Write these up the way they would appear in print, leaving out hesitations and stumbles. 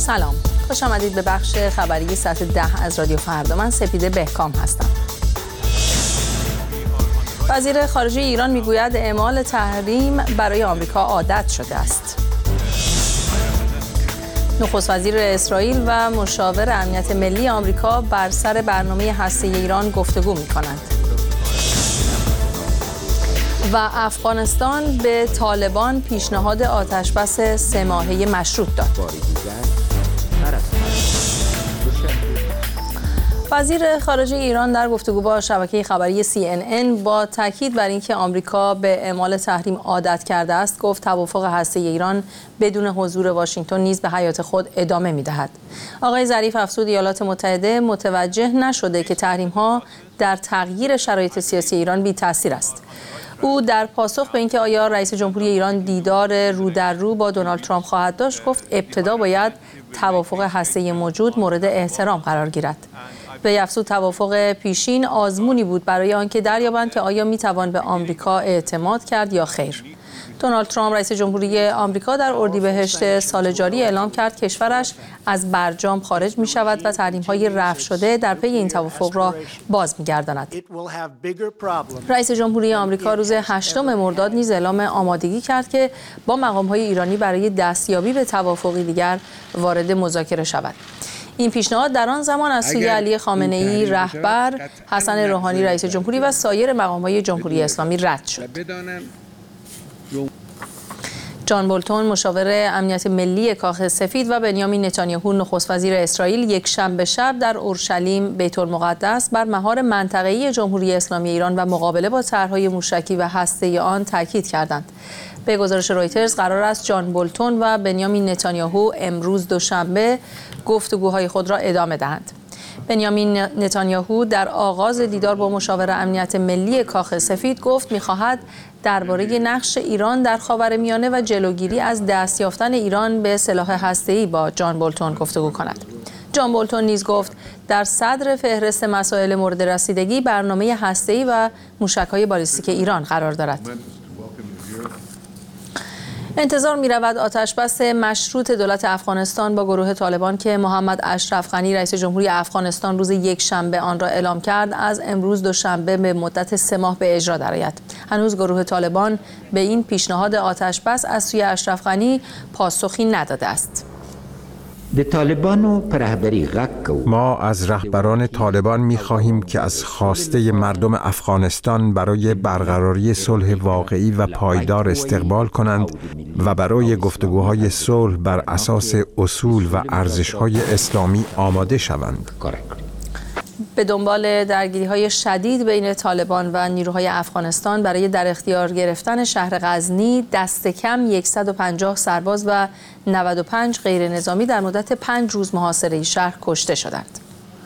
سلام، خوش آمدید به بخش خبری ساعت 10 از رادیو فردا. من سپیده بهکام هستم. وزیر خارجه ایران میگوید اعمال تحریم برای آمریکا عادت شده است. نخست وزیر اسرائیل و مشاور امنیت ملی آمریکا بر سر برنامه هسته‌ای ایران گفتگو می‌کنند. و افغانستان به طالبان پیشنهاد آتشبس 3 ماهه مشروط داد. وزیر خارجه ایران در گفتگو با شبکه خبری CNN با تاکید بر اینکه آمریکا به اعمال تحریم عادت کرده است، گفت توافق هسته‌ای ایران بدون حضور واشنگتن نیز به حیات خود ادامه می‌دهد. آقای ظریف افزود ایالات متحده متوجه نشده که تحریم‌ها در تغییر شرایط سیاسی ایران بی‌تأثیر است. او در پاسخ به اینکه آیا رئیس جمهوری ایران دیدار رو در رو با دونالد ترامپ خواهد داشت، گفت ابتدا باید توافق هسته‌ای موجود مورد احترام قرار گیرد. وی افزود توافق پیشین آزمونی بود برای آنکه دریابند که آیا میتوان به آمریکا اعتماد کرد یا خیر. دونالد ترامپ رئیس جمهوری آمریکا در اردیبهشت سال جاری اعلام کرد کشورش از برجام خارج می شود و تحریم‌های رفع شده در پی این توافق را باز می‌گرداند. رئیس جمهوری آمریکا روز 8 مرداد نیز اعلام آمادگی کرد که با مقام‌های ایرانی برای دستیابی به توافقی دیگر وارد مذاکره شود. این پیشنهاد در آن زمان از سوی علی خامنه‌ای رهبر، حسن روحانی رئیس جمهوری و سایر مقام‌های جمهوری اسلامی رد شد. جان بولتون مشاور امنیت ملی کاخ سفید و بنیامین نتانیاهو نخست وزیر اسرائیل یک شنبه شب در اورشلیم بیت المقدس بر مهار منطقه‌ای جمهوری اسلامی ایران و مقابله با طرح‌های موشکی و هسته‌ای آن تاکید کردند. به گزارش رویترز قرار است جان بولتون و بنیامین نتانیاهو امروز دوشنبه گفتگوهای خود را ادامه دهند. بنیامین نتانیاهو در آغاز دیدار با مشاور امنیت ملی کاخ سفید گفت می‌خواهد درباره نقش ایران در خاورمیانه و جلوگیری از دست یافتن ایران به سلاح هسته‌ای با جان بولتون گفتگو کند. جان بولتون نیز گفت در صدر فهرست مسائل مورد رسیدگی برنامه هسته‌ای و موشک‌های بالیستیک ایران قرار دارد. انتظار می‌رود آتشبس مشروط دولت افغانستان با گروه طالبان که محمد اشرف غنی رئیس جمهوری افغانستان روز یک شنبه آن را اعلام کرد از امروز دوشنبه به مدت 3 ماه به اجرا درآید. هنوز گروه طالبان به این پیشنهاد آتشبس از سوی اشرف غنی پاسخی نداده است. ما از رهبران طالبان می‌خواهیم که از خواسته مردم افغانستان برای برقراری صلح واقعی و پایدار استقبال کنند و برای گفتگوهای صلح بر اساس اصول و ارزش‌های اسلامی آماده شوند. به دنبال درگیری‌های شدید بین طالبان و نیروهای افغانستان برای در اختیار گرفتن شهر غزنی دست کم 150 سرباز و 95 غیر نظامی در مدت 5 روز محاصره شهر کشته شدند.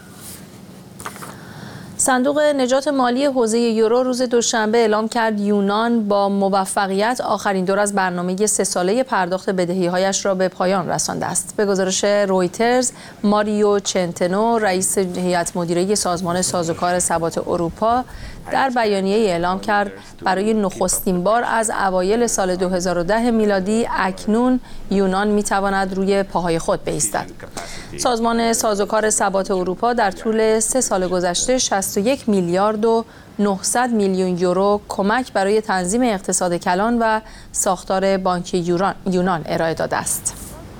صندوق نجات مالی حوزه یورو روز دوشنبه اعلام کرد یونان با موفقیت آخرین دور از برنامه 3 ساله پرداخت بدهی‌هایش را به پایان رسانده است. به گزارش رویترز، ماریو چنتنو رئیس هیئت مدیره سازمان سازوکار ثبات اروپا در بیانیه اعلام کرد برای نخستین بار از اوایل سال 2010 میلادی اکنون یونان میتواند روی پاهای خود بایستد. سازمان سازوکار ثبات اروپا در طول 3 سال گذشته 61 میلیارد و 900 میلیون یورو کمک برای تنظیم اقتصاد کلان و ساختار بانک یونان ارائه داده است.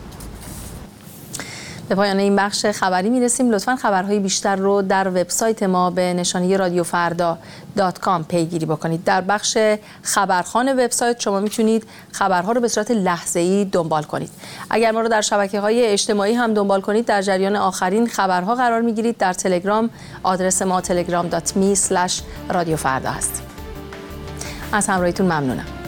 به پایان این بخش خبری میرسیم. لطفاً خبرهای بیشتر رو در وبسایت ما به نشانی radiofarda.com پیگیری بکنید. در بخش خبرخوان وبسایت شما میتونید خبرها رو به صورت لحظه‌ای دنبال کنید. اگر ما رو در شبکه‌های اجتماعی هم دنبال کنید در جریان آخرین خبرها قرار میگیرید. در تلگرام آدرس ما telegram.me/radiofarda است. از همراهیتون ممنونم.